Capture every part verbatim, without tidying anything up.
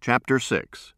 Chapter six.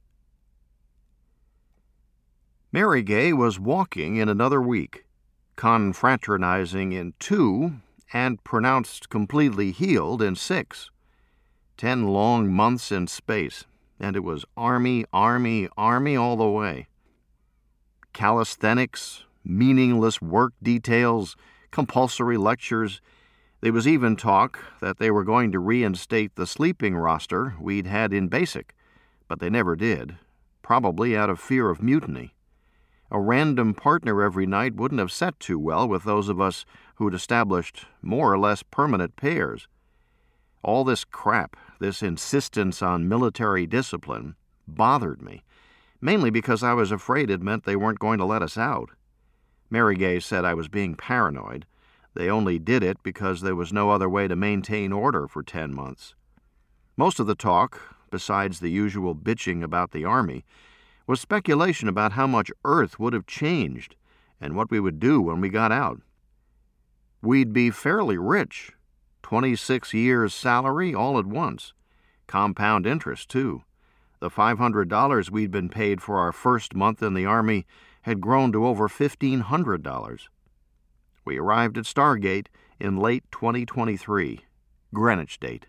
Mary Gay was walking in another week, confraternizing in two, and pronounced completely healed in six. Ten long months in space, and it was Army, Army, Army all the way. Calisthenics, meaningless work details, compulsory lectures. There was even talk that they were going to reinstate the sleeping roster we'd had in basic, but they never did, probably out of fear of mutiny. A random partner every night wouldn't have set too well with those of us who'd established more or less permanent pairs. All this crap, this insistence on military discipline, bothered me, mainly because I was afraid it meant they weren't going to let us out. Mary Gay said I was being paranoid. They only did it because there was no other way to maintain order for ten months. Most of the talk, besides the usual bitching about the Army, was speculation about how much Earth would have changed and what we would do when we got out. We'd be fairly rich, twenty-six years' salary all at once, compound interest, too. The five hundred dollars we'd been paid for our first month in the Army had grown to over fifteen hundred dollars. We arrived at Stargate in late twenty twenty-three, Greenwich date.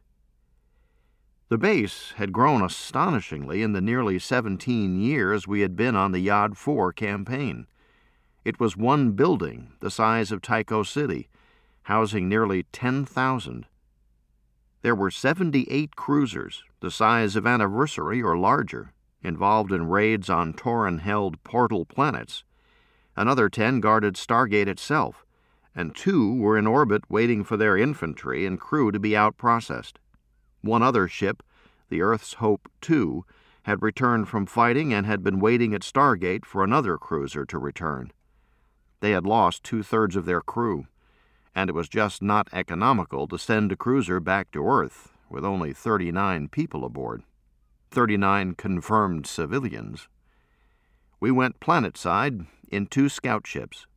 The base had grown astonishingly in the nearly seventeen years we had been on the Yad four campaign. It was one building the size of Tycho City, housing nearly ten thousand. There were seventy-eight cruisers, the size of Anniversary or larger, involved in raids on Tauran-held portal planets. Another ten guarded Stargate itself, and two were in orbit waiting for their infantry and crew to be out-processed. One other ship, the Earth's Hope two, had returned from fighting and had been waiting at Stargate for another cruiser to return. They had lost two-thirds of their crew, and it was just not economical to send a cruiser back to Earth with only thirty-nine people aboard. thirty-nine confirmed civilians. We went planet-side in two scout ships.